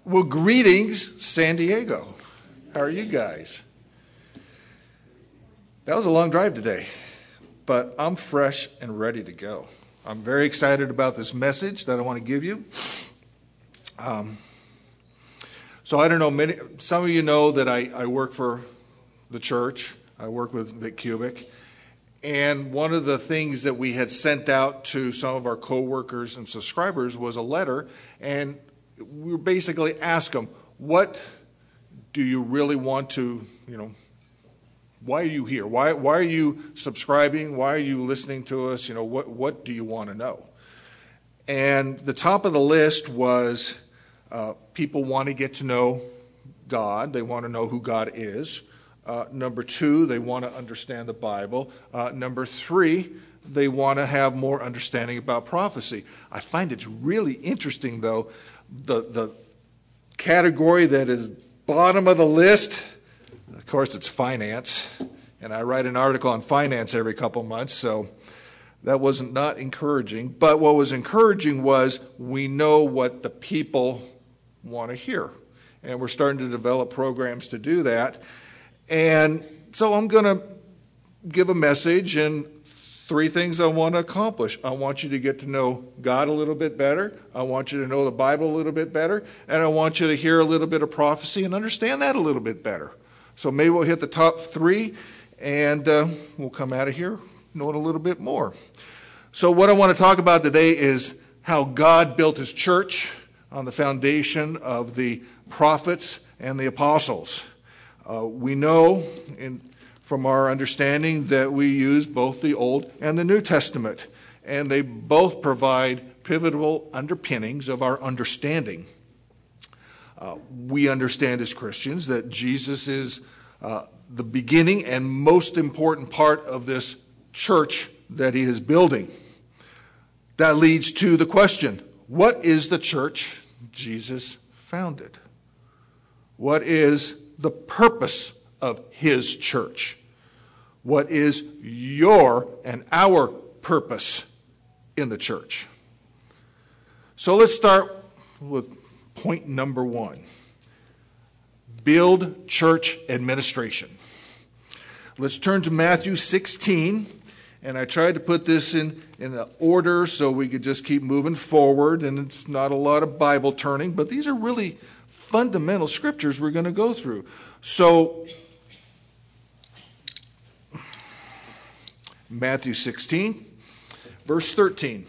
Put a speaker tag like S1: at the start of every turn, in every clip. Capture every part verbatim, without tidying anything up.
S1: Well, greetings, San Diego. How are you guys? That was a long drive today, but I'm fresh and ready to go. I'm very excited about this message that I want to give you. Um, so I don't know, many, some of you know that I, I work for the church. I work with Vic Cubic. And one of the things that we had sent out to some of our co-workers and subscribers was a letter, and we were basically asked them, what do you really want to, you know, why are you here? Why why are you subscribing? Why are you listening to us? You know, what what do you want to know? And the top of the list was uh, people want to get to know God. They want to know who God is. Uh, number two, they want to understand the Bible. Uh, number three, they want to have more understanding about prophecy. I find it really interesting, though, the the category that is bottom of the list. Of course, it's finance, and I write an article on finance every couple months, so that wasn't not encouraging. But what was encouraging was we know what the people want to hear, and we're starting to develop programs to do that. And so I'm going to give a message and three things I want to accomplish. I want you to get to know God a little bit better. I want you to know the Bible a little bit better. And I want you to hear a little bit of prophecy and understand that a little bit better. So maybe we'll hit the top three, and uh, we'll come out of here knowing a little bit more. So what I want to talk about today is how God built his church on the foundation of the prophets and the apostles. Uh, we know in, from our understanding that we use both the Old and the New Testament, and they both provide pivotal underpinnings of our understanding. Uh, we understand as Christians that Jesus is uh, the beginning and most important part of this church that he is building. That leads to the question, what is the church Jesus founded? What is the purpose of his church? What is your and our purpose in the church? So let's start with point number one. Build church administration. Let's turn to Matthew sixteen, and I tried to put this in, in order so we could just keep moving forward, and it's not a lot of Bible turning, but these are really fundamental scriptures we're going to go through. So, Matthew sixteen, verse thirteen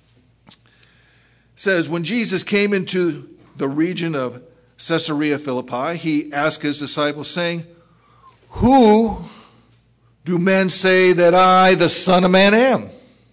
S1: says, when Jesus came into the region of Caesarea Philippi, he asked his disciples, saying, who do men say that I, the Son of Man, am?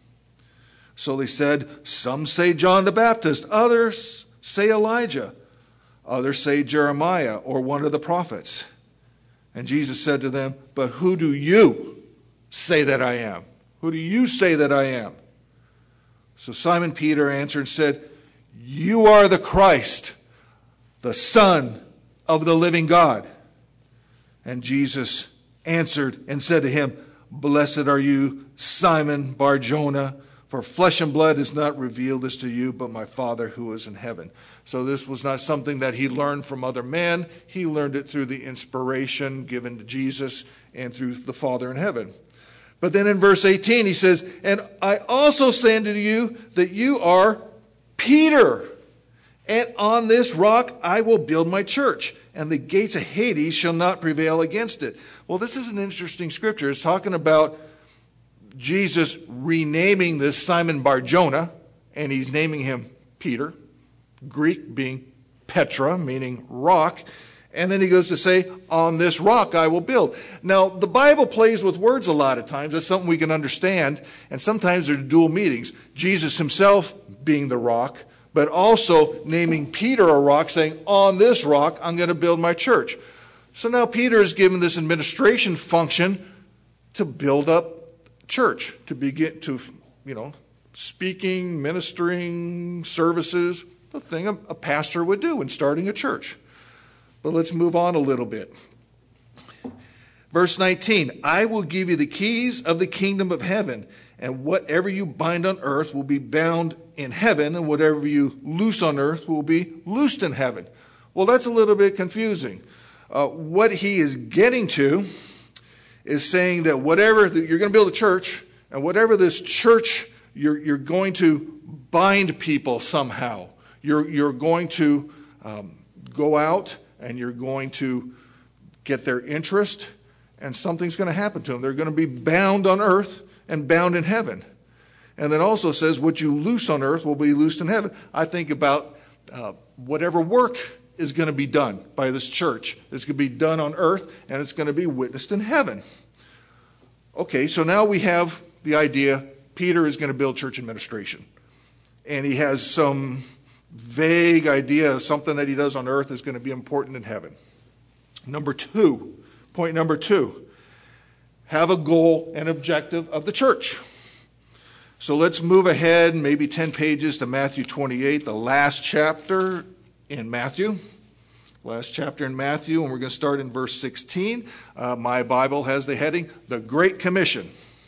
S1: So they said, some say John the Baptist, others say Elijah, others say Jeremiah or one of the prophets. And Jesus said to them, but who do you say that I am? Who do you say that I am? So Simon Peter answered and said, you are the Christ, the Son of the living God. And Jesus answered and said to him, blessed are you, Simon Bar-Jonah, for flesh and blood has not revealed this to you, but my Father who is in heaven. So this was not something that he learned from other men. He learned it through the inspiration given to Jesus and through the Father in heaven. But then in verse eighteen he says, and I also say unto you that you are Peter, and on this rock I will build my church, and the gates of Hades shall not prevail against it. Well, this is an interesting scripture. It's talking about Jesus renaming this Simon Bar-Jonah, and he's naming him Peter, Greek being Petra, meaning rock. And then he goes to say, on this rock I will build. Now, the Bible plays with words a lot of times. That's something we can understand. And sometimes there's dual meanings. Jesus himself being the rock, but also naming Peter a rock, saying, on this rock I'm going to build my church. So now Peter is given this administration function to build up church, to begin to, you know, speaking, ministering, services, the thing a, a pastor would do in starting a church. But let's move on a little bit. Verse nineteen, I will give you the keys of the kingdom of heaven, and whatever you bind on earth will be bound in heaven, and whatever you loose on earth will be loosed in heaven. Well, that's a little bit confusing. Uh, what he is getting to is saying that whatever, you're going to build a church, and whatever this church, you're, you're going to bind people somehow. You're, you're going to um, go out and you're going to get their interest, and something's going to happen to them. They're going to be bound on earth and bound in heaven. And then also says, what you loose on earth will be loosed in heaven. I think about uh, whatever work is going to be done by this church. It's going to be done on earth, and it's going to be witnessed in heaven. Okay, so now we have the idea Peter is going to build church administration. And he has some vague idea of something that he does on earth is going to be important in heaven. Number two, point number two, have a goal and objective of the church. So let's move ahead maybe ten pages to Matthew twenty-eight, the last chapter in Matthew. Last chapter in Matthew, and we're going to start in verse sixteen. Uh, my Bible has the heading, The Great Commission.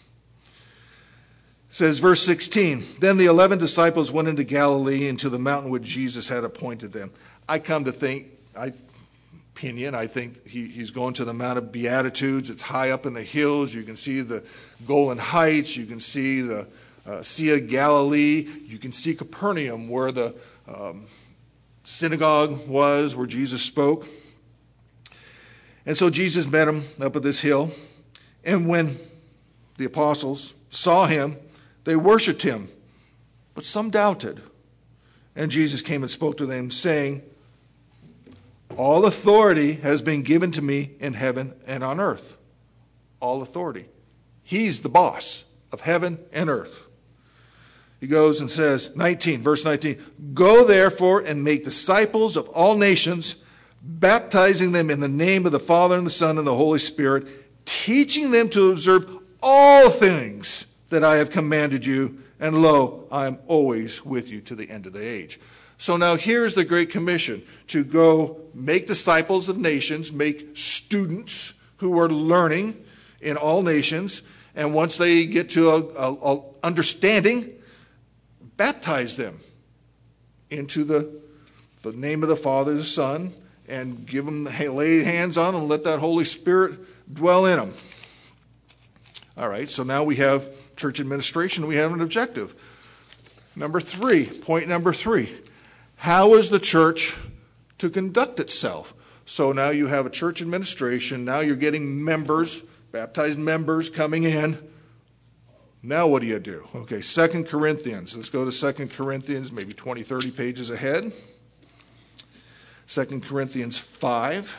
S1: It says, verse sixteen, Then the eleven disciples went into Galilee, into the mountain which Jesus had appointed them. I come to think, I opinion, I think he, he's going to the Mount of Beatitudes. It's high up in the hills. You can see the Golan Heights. You can see the uh, Sea of Galilee. You can see Capernaum, where the um, synagogue was, where Jesus spoke. And so Jesus met him up at this hill. And when the apostles saw him, they worshiped him, but some doubted. And Jesus came and spoke to them, saying, All authority has been given to me in heaven and on earth. All authority. He's the boss of heaven and earth. He goes and says, nineteen, verse nineteen, Go therefore and make disciples of all nations, baptizing them in the name of the Father and the Son and the Holy Spirit, teaching them to observe all things that I have commanded you, and lo, I am always with you to the end of the age. So now here's the Great Commission, to go make disciples of nations, make students who are learning in all nations, and once they get to a, a, a understanding, baptize them into the, the name of the Father and the Son, and give them, lay hands on them, and let that Holy Spirit dwell in them. All right, so now we have church administration. We have an objective. Number three, point number three. How is the church to conduct itself? So now you have a church administration. Now you're getting members, baptized members coming in. Now what do you do? Okay, Second Corinthians. Let's go to Second Corinthians, maybe twenty, thirty pages ahead. Second Corinthians five.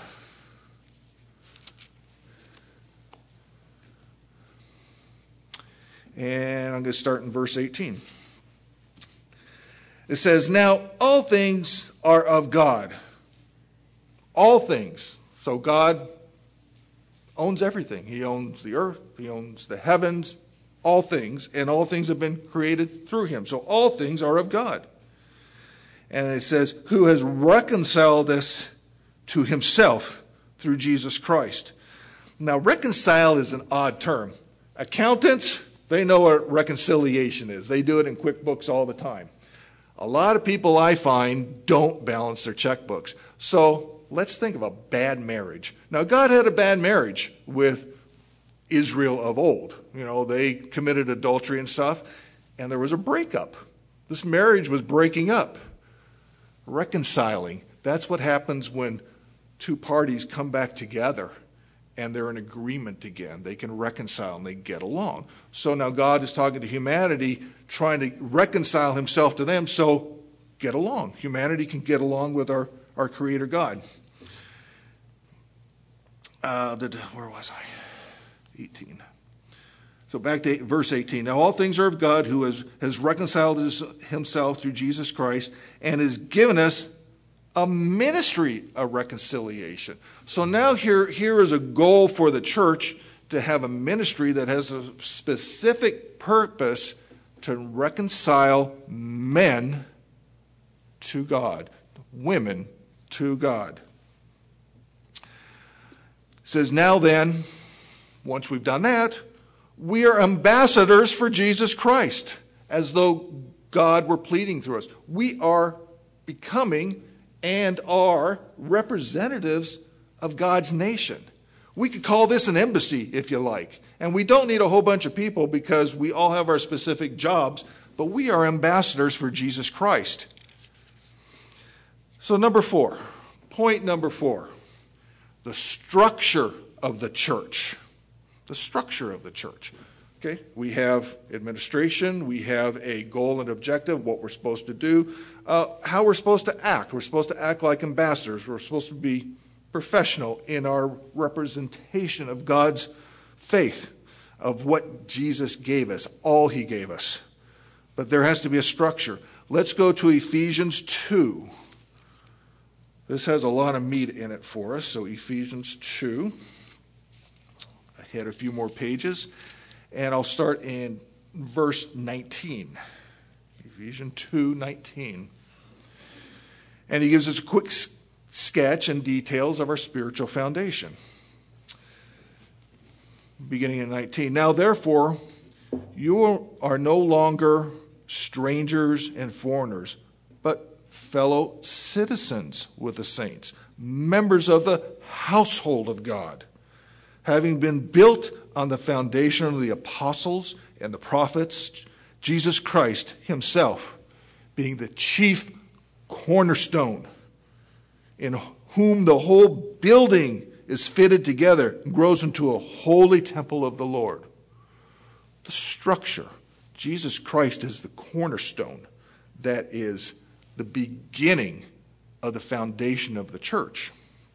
S1: And I'm going to start in verse eighteen. It says, Now all things are of God. All things. So God owns everything. He owns the earth. He owns the heavens. All things. And all things have been created through him. So all things are of God. And it says, Who has reconciled us to himself through Jesus Christ. Now reconcile is an odd term. Accountants, they know what reconciliation is. They do it in QuickBooks all the time. A lot of people I find don't balance their checkbooks. So let's think of a bad marriage. Now, God had a bad marriage with Israel of old. You know, they committed adultery and stuff, and there was a breakup. This marriage was breaking up. Reconciling. That's what happens when two parties come back together and they're in agreement again. They can reconcile and they get along. So now God is talking to humanity, trying to reconcile himself to them, so get along. Humanity can get along with our, our Creator God. Uh, did, where was I? eighteen. So back to verse eighteen. Now all things are of God, who has, has reconciled his, himself through Jesus Christ and has given us a ministry of reconciliation. So now here, here is a goal for the church to have a ministry that has a specific purpose to reconcile men to God, women to God. It says, now then, once we've done that, we are ambassadors for Jesus Christ, as though God were pleading through us. We are becoming and are representatives of God's nation. We could call this an embassy, if you like. And we don't need a whole bunch of people because we all have our specific jobs, but we are ambassadors for Jesus Christ. So number four, point number four, the structure of the church. The structure of the church. Okay, we have administration, we have a goal and objective, what we're supposed to do, uh, how we're supposed to act. We're supposed to act like ambassadors. We're supposed to be professional in our representation of God's faith, of what Jesus gave us, all he gave us. But there has to be a structure. Let's go to Ephesians two. This has a lot of meat in it for us. So Ephesians two. I had a few more pages. And I'll start in verse nineteen. Ephesians two nineteen. And he gives us a quick sketch and details of our spiritual foundation. Beginning in nineteen. Now therefore, you are no longer strangers and foreigners, but fellow citizens with the saints, members of the household of God, having been built on the foundation of the apostles and the prophets, Jesus Christ himself being the chief cornerstone, in whom the whole building is fitted together and grows into a holy temple of the Lord. The structure. Jesus Christ is the cornerstone that is the beginning of the foundation of the church.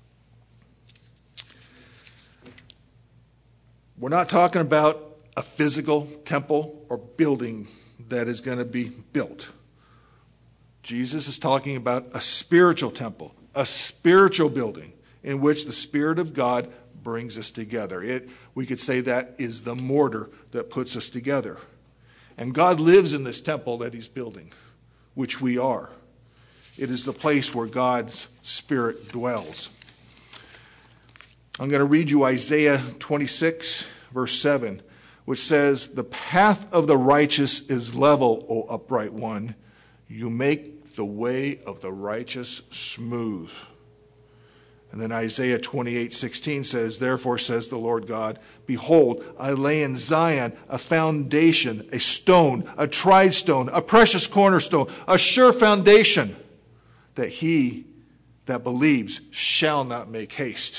S1: We're not talking about a physical temple or building that is going to be built. Jesus is talking about a spiritual temple, a spiritual building in which the Spirit of God brings us together. It, we could say that is the mortar that puts us together. And God lives in this temple that he's building, which we are. It is the place where God's Spirit dwells. I'm going to read you Isaiah twenty-six, verse seven, which says, "The path of the righteous is level, O upright one. You make the way of the righteous smooth." And then Isaiah twenty-eight sixteen says, "Therefore says the Lord God, behold, I lay in Zion a foundation, a stone, a tried stone, a precious cornerstone, a sure foundation, that he that believes shall not make haste."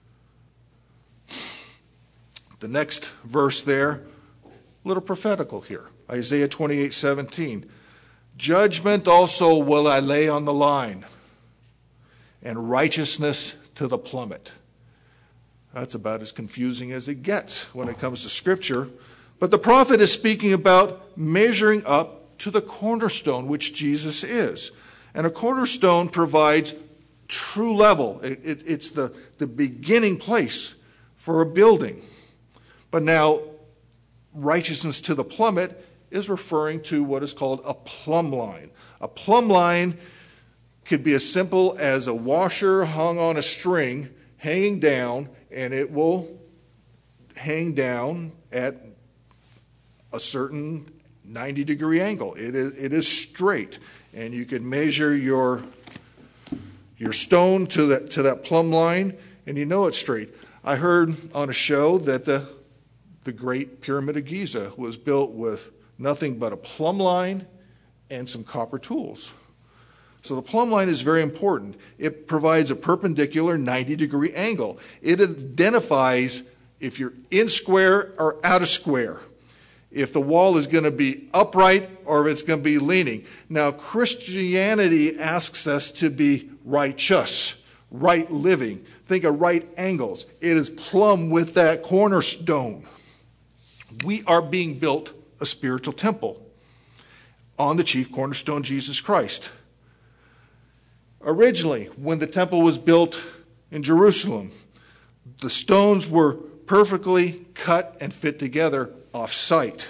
S1: The next verse there, a little prophetical here. Isaiah twenty-eight seventeen. "Judgment also will I lay on the line, and righteousness to the plummet." That's about as confusing as it gets when it comes to Scripture. But the prophet is speaking about measuring up to the cornerstone, which Jesus is. And a cornerstone provides true level. It, it, it's the, the beginning place for a building. But now, righteousness to the plummet is referring to what is called a plumb line. A plumb line could be as simple as a washer hung on a string, hanging down, and it will hang down at a certain ninety degree angle. It is, it is straight, and you can measure your, your stone to that, to that plumb line, and you know it's straight. I heard on a show that the, the Great Pyramid of Giza was built with nothing but a plumb line and some copper tools. So the plumb line is very important. It provides a perpendicular ninety degree angle. It identifies if you're in square or out of square, if the wall is going to be upright or if it's going to be leaning. Now, Christianity asks us to be righteous, right living. Think of right angles. It is plumb with that cornerstone. We are being built a spiritual temple on the chief cornerstone, Jesus Christ. Originally, when the temple was built in Jerusalem, the stones were perfectly cut and fit together off-site.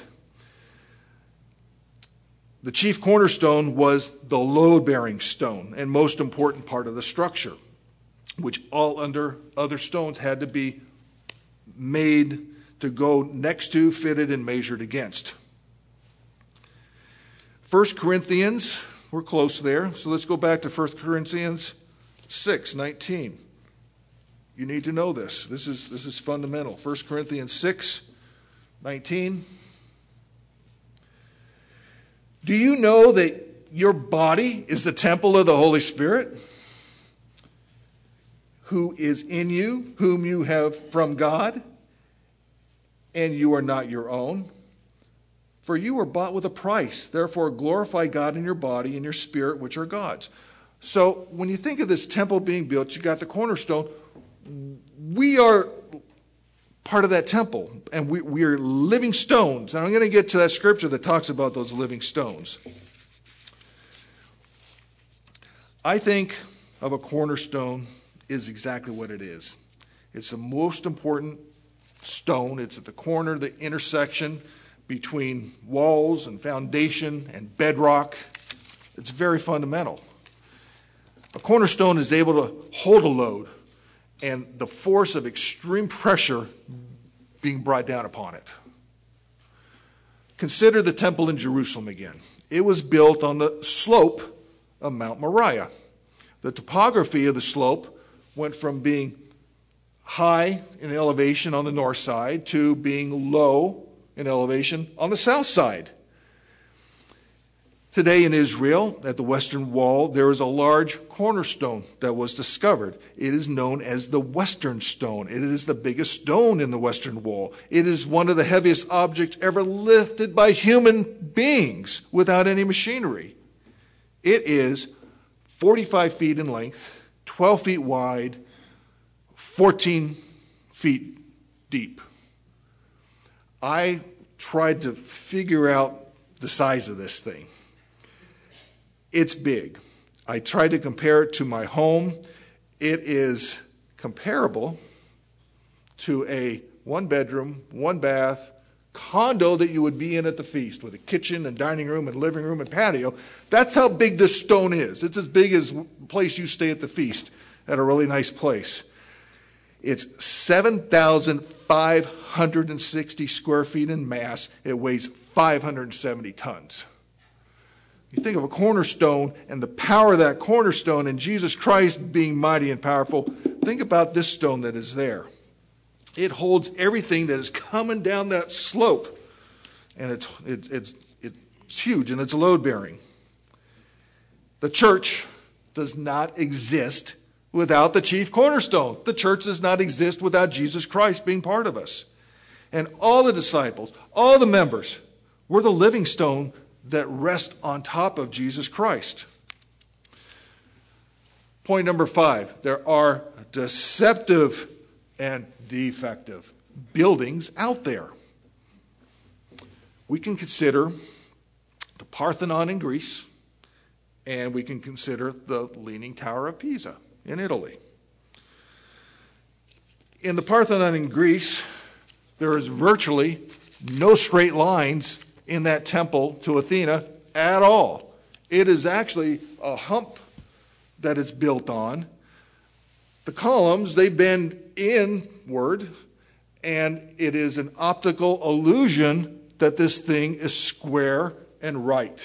S1: The chief cornerstone was the load-bearing stone and most important part of the structure, which all under other stones had to be made to go next to, fitted, and measured against. First Corinthians, we're close there, so let's go back to First Corinthians six nineteen. You need to know this. This is, this is fundamental. First Corinthians six nineteen. Do you know that your body is the temple of the Holy Spirit, who is in you, whom you have from God, and you are not your own? For you were bought with a price. Therefore, glorify God in your body and your spirit, which are God's. So when you think of this temple being built, you got the cornerstone. We are part of that temple, and we, we are living stones. And I'm going to get to that scripture that talks about those living stones. I think of a cornerstone is exactly what it is. It's the most important stone. It's at the corner, the intersection between walls and foundation and bedrock. It's very fundamental. A cornerstone is able to hold a load and the force of extreme pressure being brought down upon it. Consider the temple in Jerusalem again. It was built on the slope of Mount Moriah. The topography of the slope went from being high in elevation on the north side to being low in elevation on the south side. Today in Israel, at the Western Wall, there is a large cornerstone that was discovered. It is known as the Western Stone. It is the biggest stone in the Western Wall. It is one of the heaviest objects ever lifted by human beings without any machinery. It is forty-five feet in length, twelve feet wide, fourteen feet deep. I tried to figure out the size of this thing. It's big. I tried to compare it to my home. It is comparable to a one-bedroom, one-bath condo that you would be in at the feast with a kitchen and dining room and living room and patio. That's how big this stone is. It's as big as the place you stay at the feast at a really nice place. It's seven thousand five hundred sixty square feet in mass. It weighs five hundred seventy tons. You think of a cornerstone and the power of that cornerstone and Jesus Christ being mighty and powerful. Think about this stone that is there. It holds everything that is coming down that slope. And it's, it's, it's, it's huge and it's load bearing. The church does not exist without the chief cornerstone. The church does not exist without Jesus Christ being part of us. And all the disciples, all the members, were the living stone that rest on top of Jesus Christ. Point number five, there are deceptive and defective buildings out there. We can consider the Parthenon in Greece, and we can consider the Leaning Tower of Pisa in Italy. In the Parthenon in Greece, there is virtually no straight lines in that temple to Athena at all. It is actually a hump that it's built on. The columns, they bend inward, and it is an optical illusion that this thing is square and right.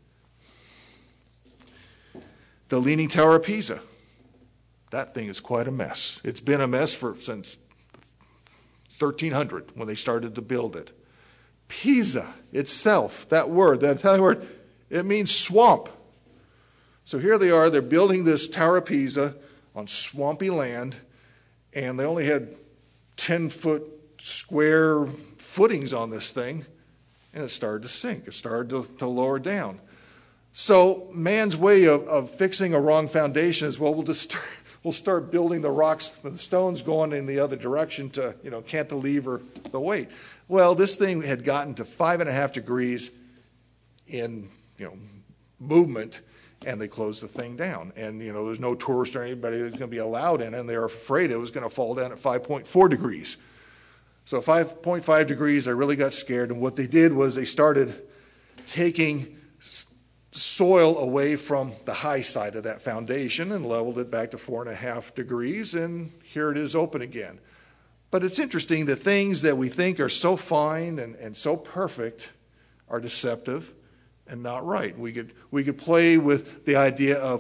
S1: The Leaning Tower of Pisa, that thing is quite a mess. It's been a mess for since thirteen hundred when they started to build it. Pisa itself, that word, that Italian word, it means swamp. So here they are, they're building this Tower of Pisa on swampy land, and they only had ten-foot square footings on this thing, and it started to sink. It started to, to lower down. So man's way of, of fixing a wrong foundation is, well, we'll just start, we'll start building the rocks, the stones going in the other direction to, you know, cantilever the weight. Well, this thing had gotten to five and a half degrees in, you know, movement, and they closed the thing down. And, you know, there's no tourist or anybody that's going to be allowed in, and they were afraid it was going to fall down at five point four degrees. So five point five degrees, they really got scared, and what they did was they started taking soil away from the high side of that foundation and leveled it back to four and a half degrees, and here it is open again. But it's interesting that things that we think are so fine and, and so perfect are deceptive and not right. We could, we could play with the idea of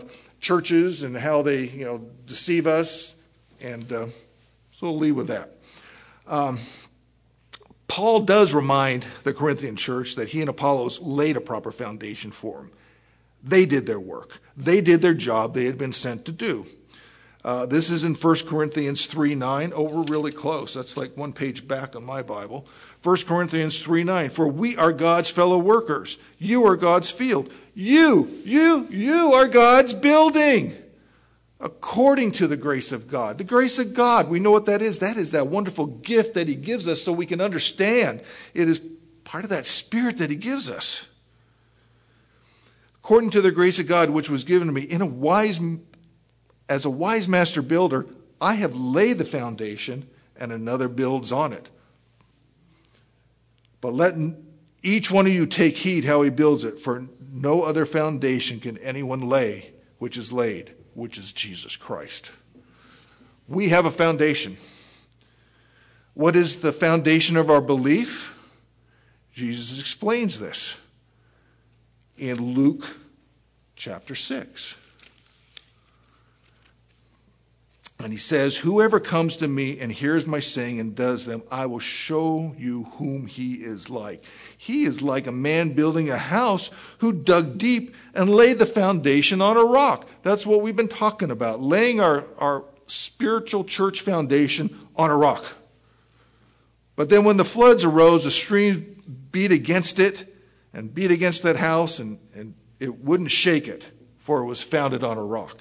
S1: churches and how they, you know, deceive us. And uh, so we'll leave with that. Um, Paul does remind the Corinthian church that he and Apollos laid a proper foundation for them. They did their work. They did their job they had been sent to do. Uh, this is in First Corinthians three nine. Oh, we're really close. That's like one page back on my Bible. First Corinthians three nine. For we are God's fellow workers. You are God's field. You, you, you are God's building. According to the grace of God. The grace of God, we know what that is. That is that wonderful gift that he gives us so we can understand. It is part of that spirit that he gives us. According to the grace of God, which was given to me in a wise As a wise master builder, I have laid the foundation and another builds on it. But let each one of you take heed how he builds it, for no other foundation can anyone lay which is laid, which is Jesus Christ. We have a foundation. What is the foundation of our belief? Jesus explains this in Luke chapter six. And he says, whoever comes to me and hears my saying and does them, I will show you whom he is like. He is like a man building a house who dug deep and laid the foundation on a rock. That's what we've been talking about, laying our, our spiritual church foundation on a rock. But then when the floods arose, the streams beat against it and beat against that house, and, and it wouldn't shake it, for it was founded on a rock.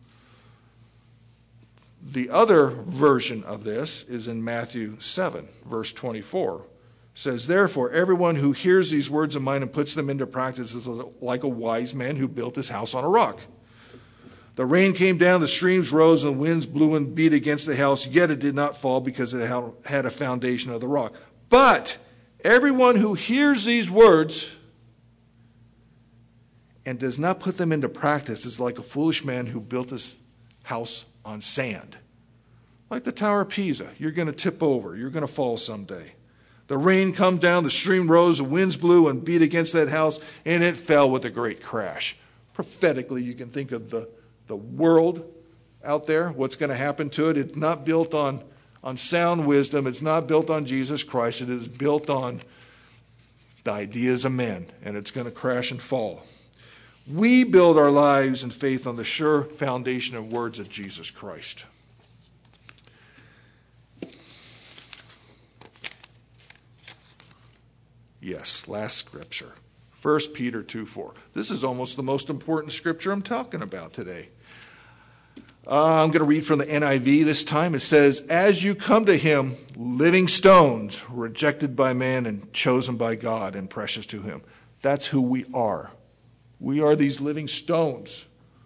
S1: The other version of this is in Matthew seven, verse twenty-four. It says, therefore, everyone who hears these words of mine and puts them into practice is like a wise man who built his house on a rock. The rain came down, the streams rose, and the winds blew and beat against the house, yet it did not fall because it had a foundation of the rock. But everyone who hears these words and does not put them into practice is like a foolish man who built his house on sand. Like the Tower of Pisa, you're going to tip over. You're going to fall someday. The rain come down, the stream rose, the winds blew and beat against that house, and it fell with a great crash. Prophetically, you can think of the, the world out there, what's going to happen to it. It's not built on, on sound wisdom. It's not built on Jesus Christ. It is built on the ideas of men, and it's going to crash and fall. We build our lives and faith on the sure foundation of words of Jesus Christ. Yes, last scripture. First Peter two four. This is almost the most important scripture I'm talking about today. Uh, I'm going to read from the N I V this time. It says, as you come to him, living stones, rejected by man and chosen by God and precious to him. That's who we are. We are these living stones,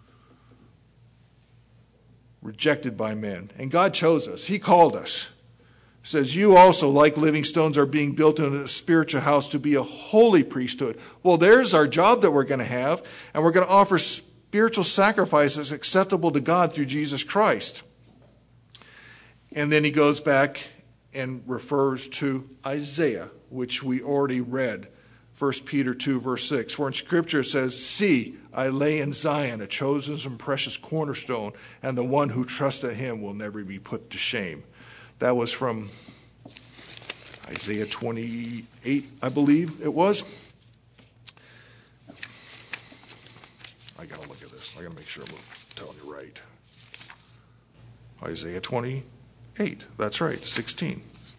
S1: rejected by men. And God chose us. He called us. It says, you also, like living stones, are being built into a spiritual house to be a holy priesthood. Well, there's our job that we're going to have, and we're going to offer spiritual sacrifices acceptable to God through Jesus Christ. And then he goes back and refers to Isaiah, which we already read. First Peter two, verse six. For in Scripture it says, see, I lay in Zion a chosen and precious cornerstone, and the one who trusts in him will never be put to shame. That was from Isaiah twenty-eight, I believe it was. I got to look at this. I got to make sure I'm telling you right. Isaiah twenty-eight. That's right, sixteen.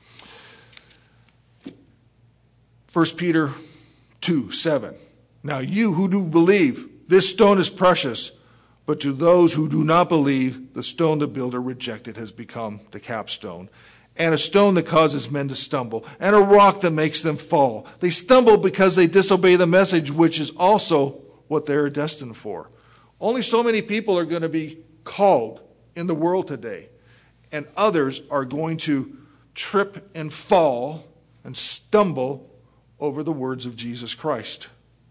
S1: First Peter two seven. Now you who do believe, this stone is precious, but to those who do not believe, the stone the builder rejected has become the capstone, and a stone that causes men to stumble, and a rock that makes them fall. They stumble because they disobey the message, which is also what they are destined for. Only so many people are going to be called in the world today, and others are going to trip and fall and stumble over the words of Jesus Christ.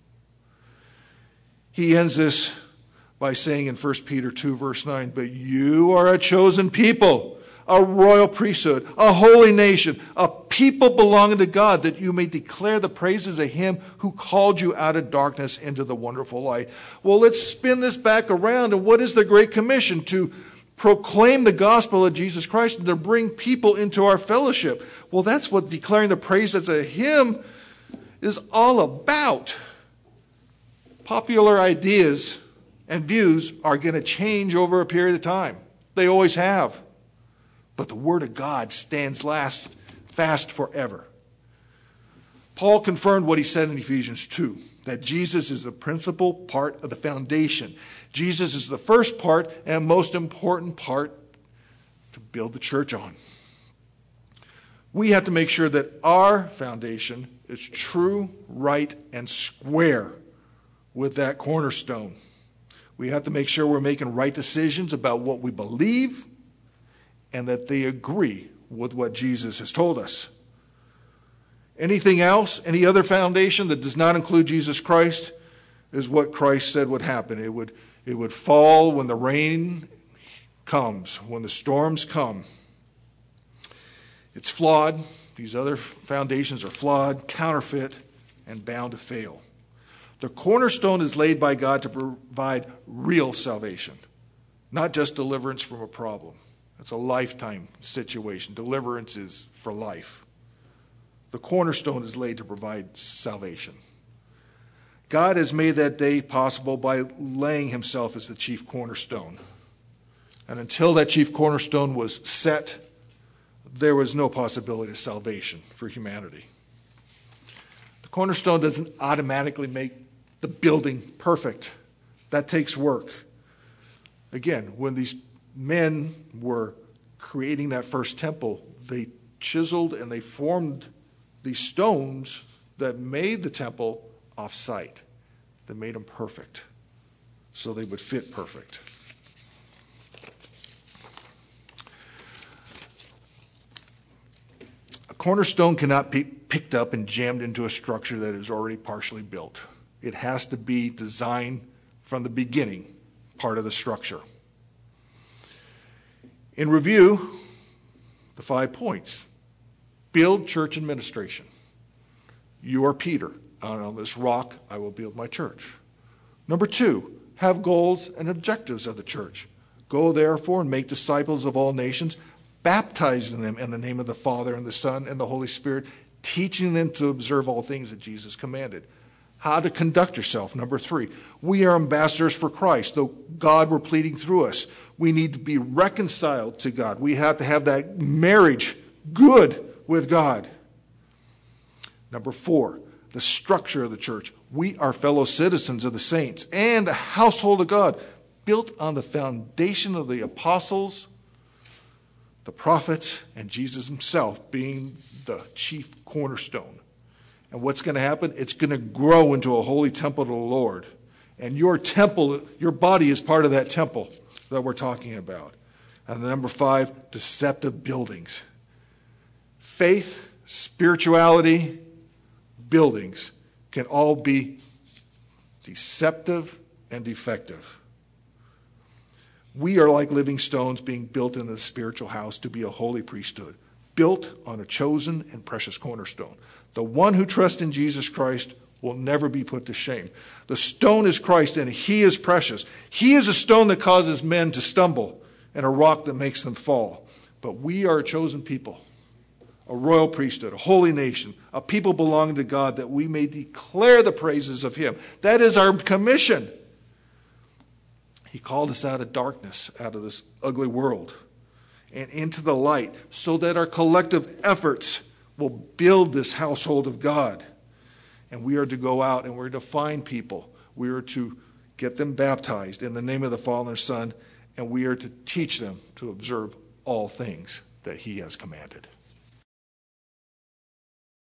S1: He ends this by saying in First Peter two, verse nine, but you are a chosen people, a royal priesthood, a holy nation, a people belonging to God, that you may declare the praises of him who called you out of darkness into the wonderful light. Well, let's spin this back around. And what is the Great Commission? To proclaim the gospel of Jesus Christ and to bring people into our fellowship. Well, that's what declaring the praises of him is all about. Popular ideas and views are going to change over a period of time. They always have. But the Word of God stands last, fast forever. Paul confirmed what he said in Ephesians two, that Jesus is the principal part of the foundation. Jesus is the first part and most important part to build the church on. We have to make sure that our foundation is true, right, and square with that cornerstone. We have to make sure we're making right decisions about what we believe and that they agree with what Jesus has told us. Anything else, any other foundation that does not include Jesus Christ, is what Christ said would happen. It would, it would fall when the rain comes, when the storms come. It's flawed. These other foundations are flawed, counterfeit, and bound to fail. The cornerstone is laid by God to provide real salvation, not just deliverance from a problem. That's a lifetime situation. Deliverance is for life. The cornerstone is laid to provide salvation. God has made that day possible by laying himself as the chief cornerstone. And until that chief cornerstone was set, there was no possibility of salvation for humanity. The cornerstone doesn't automatically make the building perfect. That takes work. Again, when these men were creating that first temple, they chiseled and they formed these stones that made the temple off-site, that made them perfect, so they would fit perfect. A cornerstone cannot be picked up and jammed into a structure that is already partially built. It has to be designed from the beginning, part of the structure. In review, the five points. Build church administration. You are Peter. And on this rock, I will build my church. Number two, have goals and objectives of the church. Go therefore and make disciples of all nations, baptizing them in the name of the Father and the Son and the Holy Spirit, teaching them to observe all things that Jesus commanded. How to conduct yourself. Number three, we are ambassadors for Christ. Though God were pleading through us, we need to be reconciled to God. We have to have that marriage good with God. Number four, the structure of the church. We are fellow citizens of the saints and a household of God, built on the foundation of the apostles, the prophets, and Jesus himself being the chief cornerstone. And what's going to happen? It's going to grow into a holy temple to the Lord. And your temple, your body is part of that temple that we're talking about. And number five, deceptive buildings. Faith, spirituality, buildings can all be deceptive and defective. We are like living stones being built into the spiritual house to be a holy priesthood, built on a chosen and precious cornerstone. The one who trusts in Jesus Christ will never be put to shame. The stone is Christ, and he is precious. He is a stone that causes men to stumble and a rock that makes them fall. But we are a chosen people, a royal priesthood, a holy nation, a people belonging to God, that we may declare the praises of him. That is our commission. He called us out of darkness, out of this ugly world, and into the light, so that our collective efforts will build this household of God. And we are to go out and we're to find people. We are to get them baptized in the name of the Father and Son, and we are to teach them to observe all things that he has commanded.